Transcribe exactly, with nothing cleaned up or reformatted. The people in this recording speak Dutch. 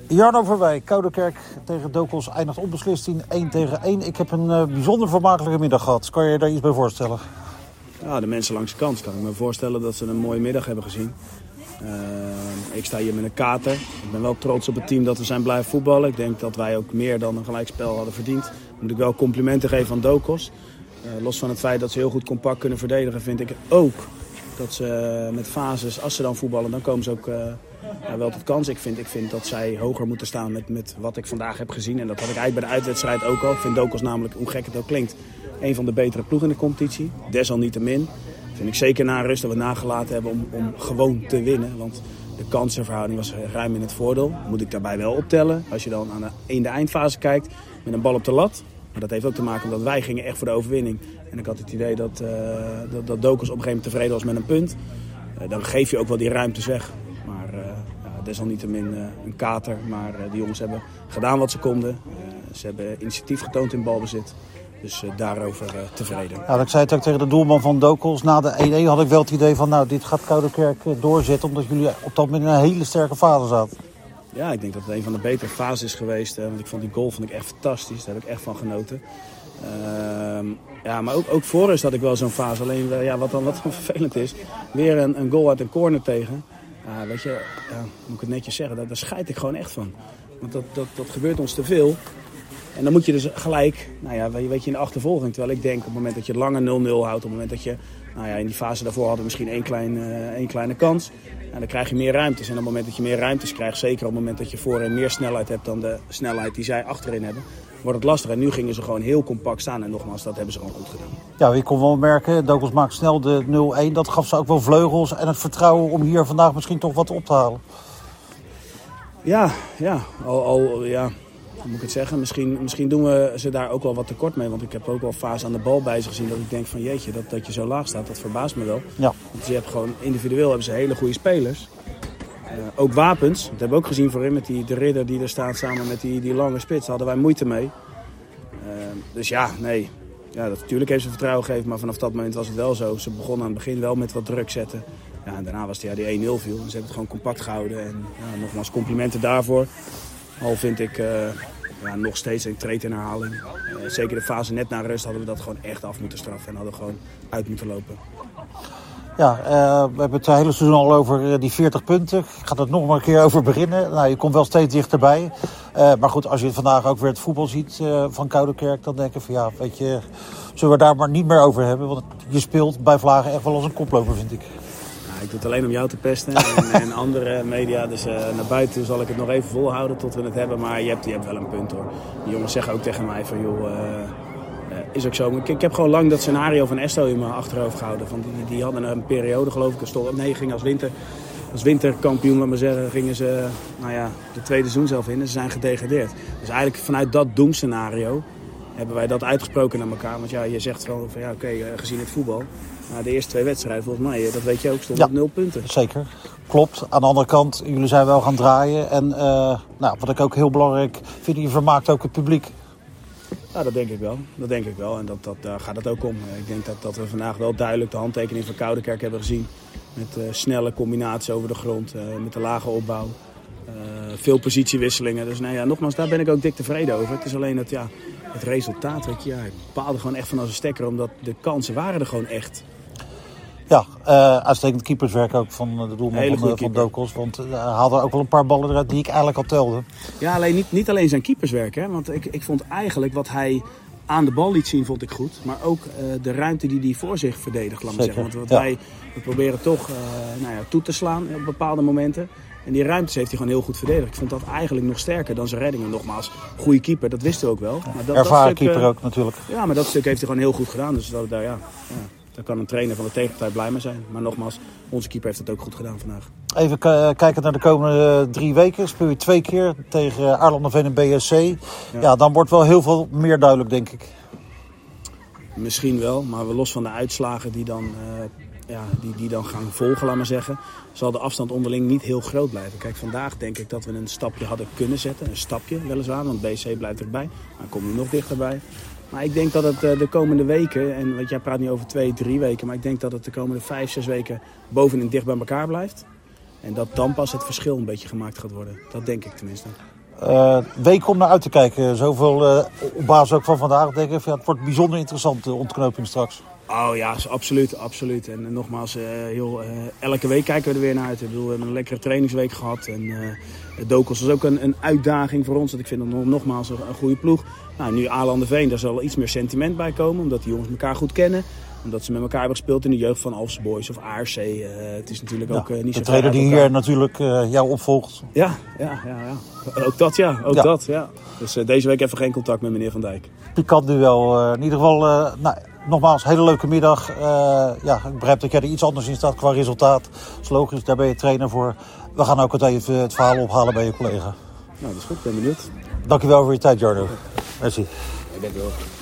Jarno Verwij, Koudekerk tegen Dokos eindigt onbeslist in één tegen één. Ik heb een uh, bijzonder vermakelijke middag gehad. Kan je je daar iets bij voorstellen? Ja, de mensen langs de kant kan ik me voorstellen dat ze een mooie middag hebben gezien. Uh, ik sta hier met een kater. Ik ben wel trots op het team dat we zijn blijven voetballen. Ik denk dat wij ook meer dan een gelijkspel hadden verdiend. Moet ik wel complimenten geven aan Dokos. Uh, los van het feit dat ze heel goed compact kunnen verdedigen, vind ik ook dat ze met fases, als ze dan voetballen, dan komen ze ook uh, ja, wel tot kans. Ik vind, ik vind dat zij hoger moeten staan met, met wat ik vandaag heb gezien. En dat had ik eigenlijk bij de uitwedstrijd ook al. Ik vind Dokos namelijk, hoe gek het ook klinkt, een van de betere ploegen in de competitie. Desalniettemin vind ik zeker na rust dat we nagelaten hebben om, om gewoon te winnen. Want de kansenverhouding was ruim in het voordeel. Moet ik daarbij wel optellen. Als je dan aan de, in de eindfase kijkt met een bal op de lat. Maar dat heeft ook te maken omdat wij gingen echt voor de overwinning. En ik had het idee dat, uh, dat, dat Dokos op een gegeven moment tevreden was met een punt. Uh, dan geef je ook wel die ruimtes weg. Maar uh, ja, desalniettemin uh, een kater. Maar uh, die jongens hebben gedaan wat ze konden. Uh, ze hebben initiatief getoond in balbezit. Dus uh, daarover uh, tevreden. Ja, ik zei het ook tegen de doelman van Dokos. Na de één-één had ik wel het idee van, nou, dit gaat Koudekerk doorzetten. Omdat jullie op dat moment in een hele sterke fase zaten. Ja, ik denk dat het een van de betere fases is geweest. Uh, want ik vond die goal vond ik echt fantastisch. Daar heb ik echt van genoten. Uh, ja, maar ook, ook voor rust had ik wel zo'n fase. Alleen uh, ja, wat, dan, wat dan vervelend is, weer een, een goal uit een corner tegen. Uh, weet je, ja, moet ik het netjes zeggen, daar, daar scheid ik gewoon echt van. Want dat, dat, dat gebeurt ons te veel. En dan moet je dus gelijk, nou ja, weet je, in de achtervolging. Terwijl ik denk op het moment dat je langer nul nul houdt, op het moment dat je, nou ja, in die fase daarvoor hadden we misschien één, klein, uh, één kleine kans. En dan krijg je meer ruimtes. En op het moment dat je meer ruimtes krijgt, zeker op het moment dat je voorin meer snelheid hebt dan de snelheid die zij achterin hebben, wordt het lastig. En nu gingen ze gewoon heel compact staan. En nogmaals, dat hebben ze gewoon goed gedaan. Ja, je kon wel merken, Dokos maakt snel de nul-één. Dat gaf ze ook wel vleugels en het vertrouwen om hier vandaag misschien toch wat op te halen. Ja, ja, al, al ja. Hoe moet ik het zeggen? Misschien, misschien doen we ze daar ook wel wat tekort mee. Want ik heb ook wel fase aan de bal bij ze gezien dat ik denk van jeetje, dat, dat je zo laag staat, dat verbaast me wel. Ja. Want je hebt gewoon, individueel hebben ze hele goede spelers. Uh, ook wapens. Dat hebben we ook gezien voorin met die, de ridder die er staat samen met die, die lange spits. Daar hadden wij moeite mee. Uh, dus ja, nee. Ja, dat, natuurlijk heeft ze vertrouwen gegeven, maar vanaf dat moment was het wel zo. Ze begonnen aan het begin wel met wat druk zetten. Ja, en daarna was het ja, die één nul viel. En ze hebben het gewoon compact gehouden. En ja, nogmaals complimenten daarvoor. Al vind ik uh, ja, nog steeds een treed in herhaling. Uh, zeker de fase net na rust hadden we dat gewoon echt af moeten straffen. En hadden we gewoon uit moeten lopen. Ja, uh, we hebben het hele seizoen al over uh, die veertig punten. Ik ga er nog maar een keer over beginnen. Nou, je komt wel steeds dichterbij. Uh, maar goed, als je vandaag ook weer het voetbal ziet uh, van Koudekerk, dan denk ik van ja, weet je, zullen we daar maar niet meer over hebben. Want je speelt bij Vlagen echt wel als een koploper, vind ik. Ik doe het alleen om jou te pesten en, en andere media. Dus uh, naar buiten zal ik het nog even volhouden tot we het hebben. Maar je hebt, je hebt wel een punt hoor. Die jongens zeggen ook tegen mij van joh, uh, uh, is ook zo. Ik, ik heb gewoon lang dat scenario van Esto in mijn achterhoofd gehouden. Van die, die hadden een periode geloof ik. Stond, nee, ging als, winter, als winterkampioen, laat maar zeggen, gingen ze nou ja, de tweede seizoen zelf in. En ze zijn gedegradeerd. Dus eigenlijk vanuit dat doemscenario hebben wij dat uitgesproken naar elkaar. Want ja, je zegt van, van ja, oké, okay, uh, gezien het voetbal. Nou, de eerste twee wedstrijden, volgens mij, dat weet je ook, stond ja, op nul punten. Zeker, klopt. Aan de andere kant, jullie zijn wel gaan draaien. En uh, nou, wat ik ook heel belangrijk vind, je vermaakt ook het publiek. Ja, dat denk ik wel. Dat denk ik wel. En dat, dat, daar gaat het ook om. Ik denk dat, dat we vandaag wel duidelijk de handtekening van Koudekerk hebben gezien. Met uh, snelle combinaties over de grond, uh, met de lage opbouw. Uh, veel positiewisselingen. Dus nou ja, nogmaals, daar ben ik ook dik tevreden over. Het is alleen het, ja, het resultaat. Weet je, ja, ik bepaalde gewoon echt van als een stekker, omdat de kansen waren er gewoon echt. Ja, uh, uitstekend keeperswerk ook van de doelman van, van Dokos. Want hij uh, haalde ook wel een paar ballen eruit die ik eigenlijk al telde. Ja, alleen niet, niet alleen zijn keeperswerk. Hè? Want ik, ik vond eigenlijk wat hij aan de bal liet zien, vond ik goed. Maar ook uh, de ruimte die hij voor zich verdedigt, laat maar zeggen. Want wat ja. wij we proberen toch uh, nou ja, toe te slaan op bepaalde momenten. En die ruimtes heeft hij gewoon heel goed verdedigd. Ik vond dat eigenlijk nog sterker dan zijn reddingen. Nogmaals, goede keeper, dat wisten we ook wel. Maar dat, Ervaren dat stuk, keeper uh, ook natuurlijk. Ja, maar dat stuk heeft hij gewoon heel goed gedaan. Dus dat, daar, ja, ja, daar kan een trainer van de tegenpartij blij mee zijn. Maar nogmaals, onze keeper heeft het ook goed gedaan vandaag. Even k- kijken naar de komende uh, drie weken. Speel je twee keer tegen Arlanderveen en B S C. Ja. ja, dan wordt wel heel veel meer duidelijk, denk ik. Misschien wel, maar los van de uitslagen die dan... Uh, Ja, die, die dan gaan volgen, laat maar zeggen, zal de afstand onderling niet heel groot blijven. Kijk, vandaag denk ik dat we een stapje hadden kunnen zetten. Een stapje weliswaar, want B C blijft erbij. Maar komt nu nog dichterbij. Maar ik denk dat het de komende weken, en want jij praat niet over twee, drie weken, maar ik denk dat het de komende vijf, zes weken bovenin dicht bij elkaar blijft. En dat dan pas het verschil een beetje gemaakt gaat worden. Dat denk ik tenminste. Uh, week om naar uit te kijken. Zoveel uh, op basis ook van vandaag denk ik. Ja, het wordt bijzonder interessant, de ontknoping straks. Oh ja, absoluut, absoluut. En, en nogmaals, uh, heel, uh, elke week kijken we er weer naar uit. Ik bedoel, we hebben een lekkere trainingsweek gehad. En uh, Dokos was ook een, een uitdaging voor ons. Want ik vind het nogmaals een, een goede ploeg. Nou, nu Alanderveen, daar zal iets meer sentiment bij komen. Omdat die jongens elkaar goed kennen. Omdat ze met elkaar hebben gespeeld in de jeugd van Alphen Boys of A R C. Uh, het is natuurlijk ook ja, uh, niet zo. De trainer die hier natuurlijk uh, jou opvolgt. Ja, ja, ja, ja. Ook dat ja, ook ja. dat ja. Dus uh, deze week even geen contact met meneer Van Dijk. Pikant duel. Uh, in ieder geval, uh, nou, nogmaals, hele leuke middag. Uh, ja, ik begrijp dat jij er iets anders in staat qua resultaat. Dat is logisch, daar ben je trainer voor. We gaan ook het even het verhaal ophalen bij je collega. Nou, dat is goed, ik ben benieuwd. Dankjewel voor je tijd, Jarno. Merci. Ik ben wel.